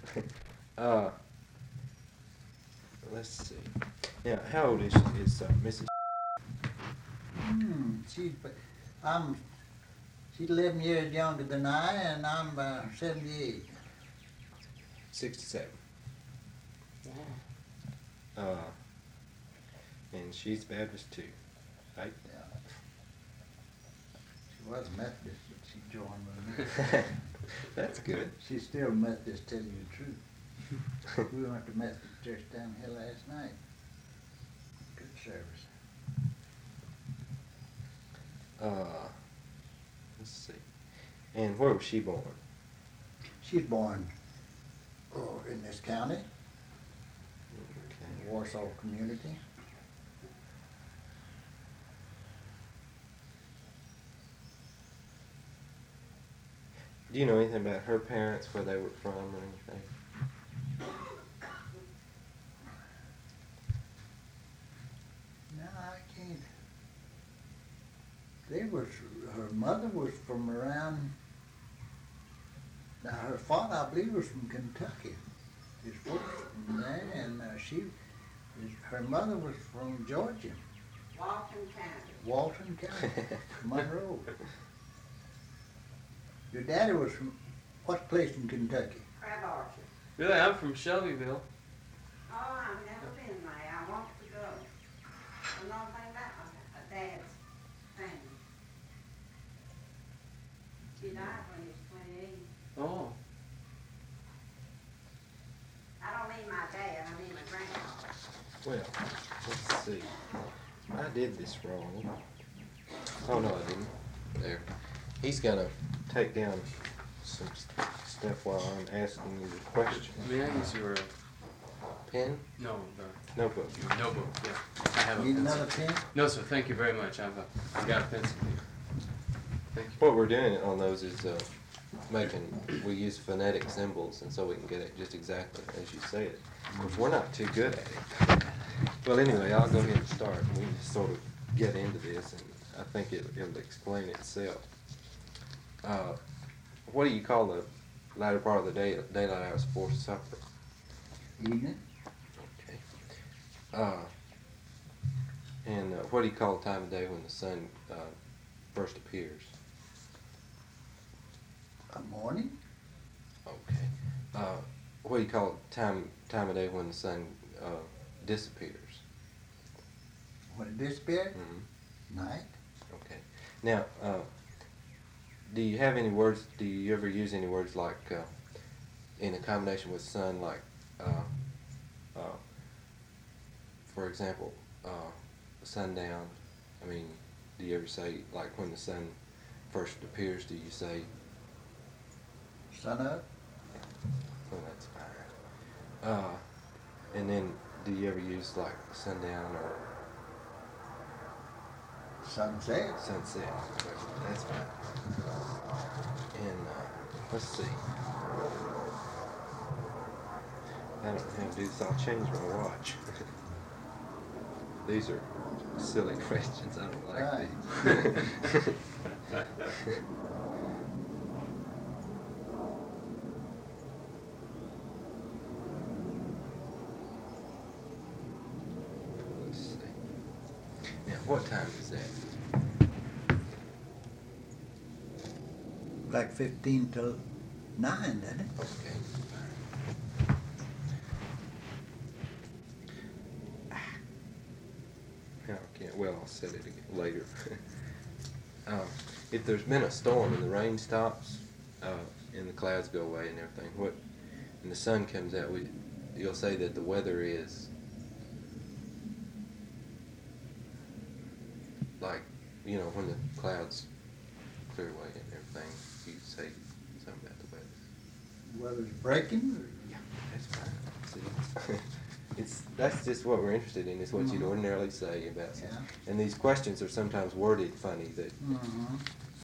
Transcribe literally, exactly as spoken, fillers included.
uh, let's see. Now, how old is, is uh, Missus Hmm, she's, I'm, she's eleven years younger than I, and I'm uh, seventy-eight. sixty-seven. Uh, and she's Baptist too, right? Yeah. She was Methodist, but she joined with me. That's good. She's still Methodist, tell you the truth. We went to Methodist church down here last night. Good service. Uh, let's see. And where was she born? She's born oh, in this county, Okay. Warsaw community. Do you know anything about her parents, where they were from or anything? No, I can't. They was, her mother was from around, now her father, I believe, was from Kentucky. His folks from there, and uh, she, his, her mother was from Georgia, Walton County. Walton County, Monroe. Your daddy was from what place in Kentucky? Crab Orchard. Really, I'm from Shelbyville. Oh, I've never been there. I want to go. I know nothing about my dad's family. He died when he was twenty-eight. Oh. I don't mean my dad, I mean my grandfather. Well, let's see. I did this wrong. Oh, no, I didn't. There. He's gonna take down some st- stuff while I'm asking you the question. May I use your Pen? no the, Notebook. your notebook? Yeah, I have a Need pencil. another pen? No, sir. Thank you very much. I've uh, I've got a pencil here. Thank you. What we're doing on those is uh, making, we use phonetic symbols, and so we can get it just exactly as you say it. Of course, we're not too good at it. Well, anyway, I'll go ahead and start. We can just sort of get into this, and I think it, it'll explain itself. Uh, what do you call the latter part of the day, daylight hours before supper? Evening? Okay. Uh, and uh, what do you call the time of day when the sun uh, first appears? A morning? Okay. Uh, what do you call the time time of day when the sun uh, disappears? When it disappeared? Mm-hmm. Night? Okay. Now, uh, do you have any words? Do you ever use any words like uh, in a combination with sun, like, uh, uh, for example, uh, sundown? I mean, do you ever say, like, when the sun first appears, do you say? Sun up? Oh, that's fine. Uh, and then, do you ever use like sundown or Sunset? sunset? That's fine. And uh, let's see. I don't know how to do this. I'll change my watch. These are silly questions. I don't like Right. these. Let's see. Now, what time is that? Like fifteen till nine, doesn't it? Okay. Now I can't, well, I'll set it again later. um, if there's been a storm and the rain stops, uh, and the clouds go away and everything, what, and the sun comes out, we, you'll say that the weather is like, you know, when the clouds clear away and everything, you say something about the weather. Weather's breaking? Yeah, that's fine. See, it's that's just what we're interested in. Is what you'd Mhm. ordinarily say about something. Yeah. And these questions are sometimes worded funny. That Mm-hmm.